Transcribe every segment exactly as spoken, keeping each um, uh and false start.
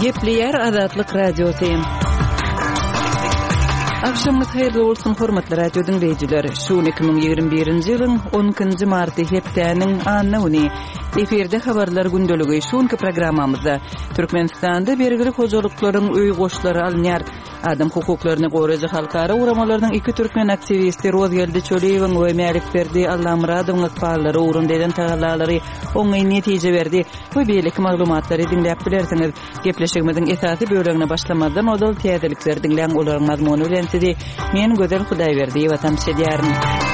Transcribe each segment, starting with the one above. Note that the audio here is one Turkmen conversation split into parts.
Gepleyer Azatlyk Radiosu. Akşamınız hayırlı olsun hormatly radio dinleyijiler. Şu iki bin ýygrimi birinji ýylyň on ikinji marty hepdäniň anny eferde habarlar gündöligi şonky programmamyzda Türkmenistanda bergilik hojalyklaryň öý goşlary alınýar. Adam hukuklaryny goraýjy halkara uramalarynyň iki türkmen aktivisti Rozgeldi Çöleýewiň we Mälik Berdi Allamuradowyň ykballary urundaýan tagalary oňy netije berdi. Bu beýlik maglumatlary dinläp bilersiňiz. Gepleşigimiziň esasy bölegine başlamadan odal täzelikler dinläň olaryň mazmuny bilen sizi men Gözel Hudaýberdi watan şedýärim.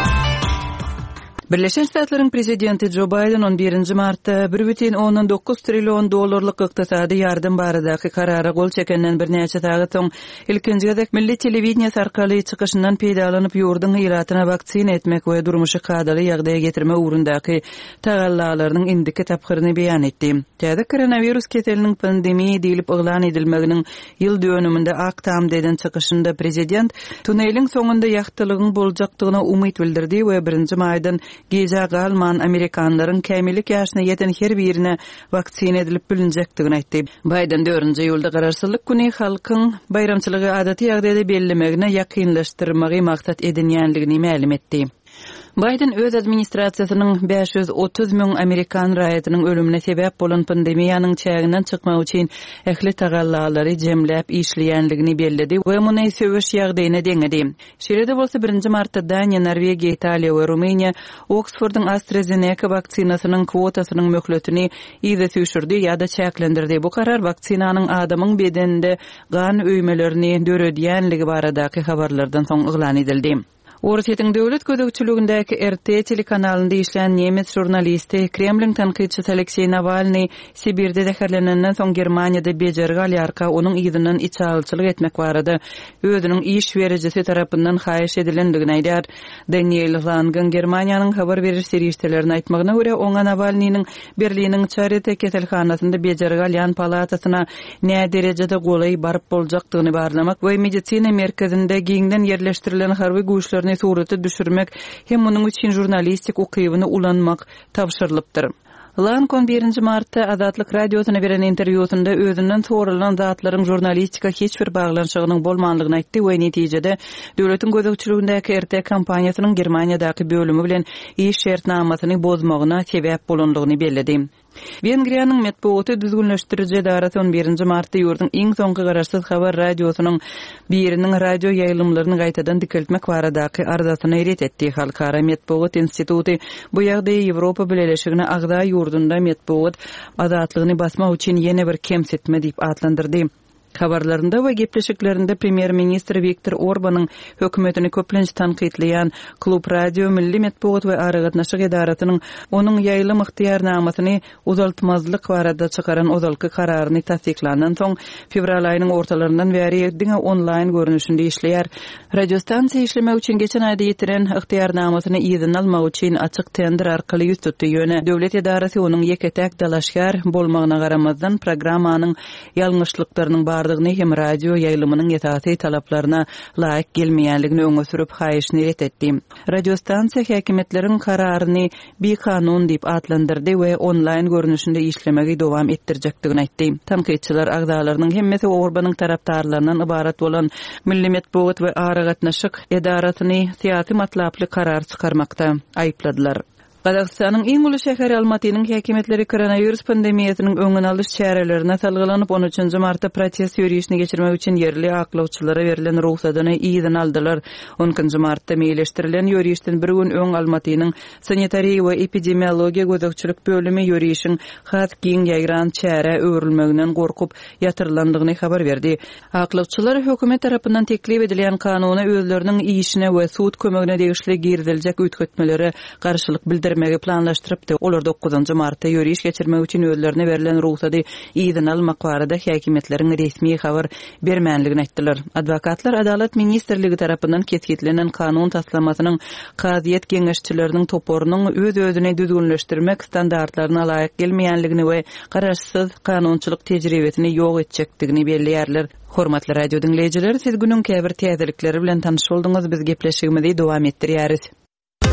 Birleşen Ştatlaryň prezidenti Joe Biden on birinji martda bir бүтүн ондон dokuz trillion dollarlyk ykdysady ýardym baradaky karara gol çekenden bir näçe sagat soň ilkinji gezek milli telewiziýa arkaly çykyşyndan peýdalanyp ýurduň ýyratyna waksina etmek we durmuşy kadaly ýagdaýa getirme ugrundaky tagallalarynyň indiki tapgyryny beýan etdi. Täze koronavirus keseliniň pandemiýa diýilip yglan edilmeginiň ýyl dönüminde aktam deden çykyşynda prezident tuneliň soňunda ýagtylygyň boljakdygyna umyt bildirdi we birinji maýdan Geza galman Amerikanlaryň kämillik ýaşyna ýeten her birine waksina edilip bilinjekdigini aýtdy. Biden dördünji ýylda gararsızlyk güni halkyň bayramçylygy adaty ýagdaýda bellemegine ýakynlaşdyrmagy maksat edinýänligini ma'lum etdi. Biden öz administrasiýasynyň beş yüz otuz müň Amerikan raýatynyň ölümine sebäp bolan pandemiýanyň çäginden çykmak üçin ähli tagallalary jemläp işleýänligini belledi we muny söwüş ýagdaýyna deňedi. Şeýle bolsa birinji martda Daniýa, Norwegiýa, Italiýa we Rumaniýa Oxfordyň AstraZeneca waksinasynyň kwotasynyň möhletini ýa-da süýşürdi ýa-da çäklendirdi. Bu karar vaksinanyň adamyň bedeninde gan öýmelerini döredýänligi baradaky habarlardan soň yglan edildi. Orusiyetiň döwlet gödekçiligindäki R T telekanalynda işleýän nemes jurnalisti Kremlin tanqidçisi Aleksey Navalny Sibirde zäherlenenden soň Germaniýada bejergi alýarka onuň ýygynyň içalçylyk etmek barada özüniň iş berejisi tarapyndan haýyş edilendigini aýdar. Daniel Langen Germaniýanyň habar beriş serişçilerine aýtmagyna görä oňa Navalnyň Berliniň Charité keselhanasynda bejergi alýan palatasyna nä derejede golay baryp boljakdygyny barlamak we medisina merkezinde giňden yerleşdirilen harby güýçler surata düşürmek hem munyň üçin jurnalistik okybyny ulanmak tapşyrylypdyr. Lankon birinji martda Azatlyk radiosyna beren interwýusynda özünden soralan zatlaryň jurnalistika hiç bir baglanşygynyň bolmanlygyny aýtdy we netijede döwletiň gözegçiligindäki R T kompaniýasynyň Germaniýadaky bölümi bilen iş şertnamasyny bozmagyna sebäp bolandygyny belledi. Wengriýanyň medeniýet düzgünleşdiriji edaraty on birinji martda ýurdun iň soňky garaşsyz habar radiosynyň biriniň radio ýaýlymlaryny gaýtadan dikeltmek baradaky arzatyny eret etdi. Halkara Medeniýet instituty bu ýagdaýy Ýewropa Birleşigine agda ýurdunda medeniýet azatlygyny basmak üçin ýene bir kemsitme diýip adlandyrdy. Habarlarında we gepleşiklerinde Premier Ministr Viktor Orbanyň hökümetini köplenç tanqidleýän Klub Radio Milli Medeniýet we Aragatnaşyk edaratynyň onuň ýaýlym ykhtiyarnamasyny uzaltmazlyk barada çykaran ozalky kararyny tasdiklanan soň fevral aýynyň ortalaryndan bäri diňe onlaýn görnüşinde işleýär. Radiostansiýa işlemek üçin geçen aýda ýetiren ykhtiyarnamasyny ýygyny almak üçin açyk tender arkaly ýüz tutdy ýöne döwlet edarasy onuň ýeketäk dalaşgar bolmagyna garamazdan programmanyň ýalňyşlyklarynyň bardygyny hem radio ýaýlymynyň ýetasy talaplaryna laýyk gelmeýänligini öňe sürüp haýyşny etdi. Radiostansiýa häkimetleriň kararyny bir kanun diýip adlandyrdy we onlaýn görnüşinde işlemegi dowam etdirjekdigini aýtdy. Tanqidçiler agdalarynyň hemmesi Orbanyň tarapdarlaryndan ibarat bolan Milli Medeniýet we Aragatnaşyk edaratyny syýasy matlaply karar çykarmakda aýpladylar. Gazakstanyň iň uly şäheri Almatynyň häkimetleri koronavirus pandemiýasynyň öňüni alyş çärelerine salgylanyp on üçünji martda protest ýürüýüşini geçirmek üçin yerli aklawçylara berilen ruhsatyny ýygyny aldylar. on ikinji martda meýleşdirilen ýürüýüşden bir gün öň Almatynyň sanitariýa we epidemiologiýa gözegçilik bölümi ýürüýüşiň hat giň ýaýran çäre öwrülmeginden gorkup ýatyrylandygyny habar berdi. Aklawçylar hökümet tarapyndan teklip edilen kanuny özleriniň işine we suud kömegine degişli girdiljek üýtgetmelere garşylyk bildirdi. Megi planlaşdyrıpdy. Olar dokuzunji martda ýürüýüş geçirmek üçin özlerine berilen ruhsady ýygyny almak barada häkimetleriň resmi habar bermänligini aýtdylar. Adwokatlar Adalet ministrligi tarapyndan kesgitlenen kanun taslamasynyň kaziýet geňeşçileriniň toporunyň öz-özüne düzgünleşdirmek standartlaryna laýyk gelmeýänligini we garaşsyz kanunçylyk tejribesini ýok etjekdigini belliýärler. Hormatly radio dinleýijiler, siz günüň käbir täzelikleri bilen tanyş boldyňyz. Biz gepleşigimizi dowam etdirýäris.